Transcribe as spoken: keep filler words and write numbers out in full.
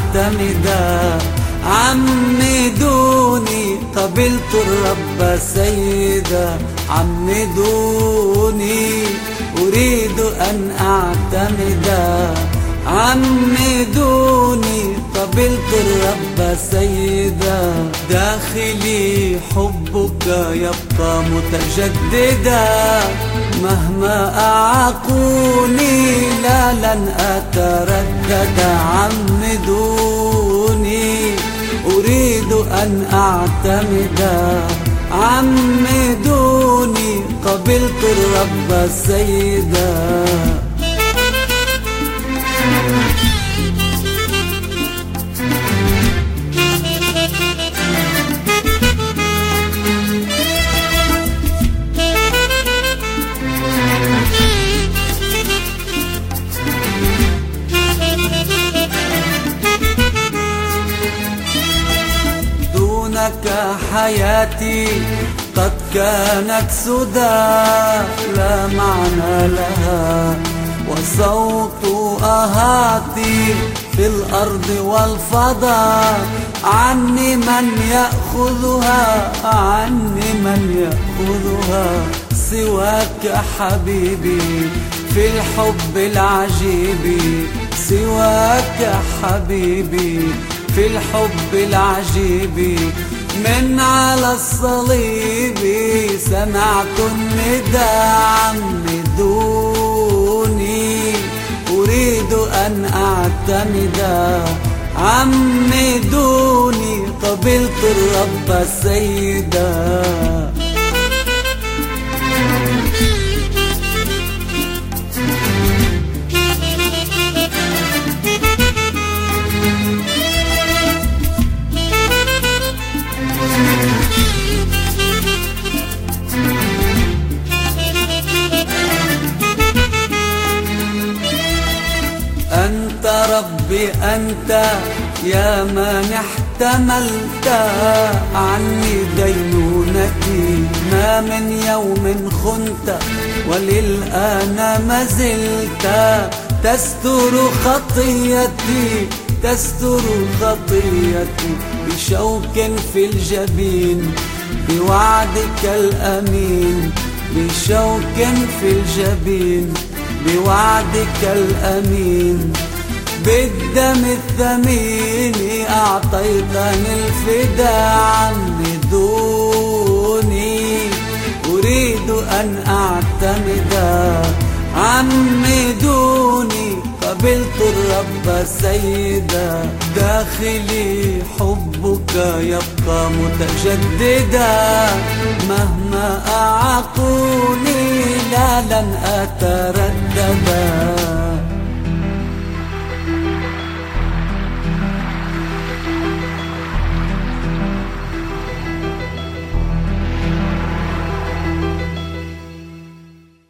أعتمدا. عمدوني قبلت الرب سيدا، عمدوني أريد أن أعتمدا. عمدوني قبلت الرب سيدا، داخلي حبك يبقى متجددا. مهما أعاقوني لا لن أتردد. عمدوني أريد أن أعتمدا. عمدوني قبلت الرب سيدا. دونك حياتي قد كانت سدى، لا معنى لها، وصوت آهاتي في الأرض والفضاء. عني من يأخذها، عني من يأخذها، سواك حبيبي في الحب العجيب. سواك حبيبي في الحب العجيب. من على الصليب سمعت النداء، عمدوني أريد أن أعتمدا. عمدوني قبلت الرب سيدا. أنت ربي أنت يا من احتملت عني دينونتي. ما من يوم خنت وللآن ما زلت تستر خطيتي، تستر خطيتي بشوك في الجبين بوعدك الأمين. بشوك في الجبين بوعدك الأمين. بالدم الثمين أعطيتني الفداء. عمدوني أريد أن أعتمدا. عمدوني قبلت الرب سيدا. داخلي حبك يبقى متجددا. مهما أعاقوني لا لن أترددا.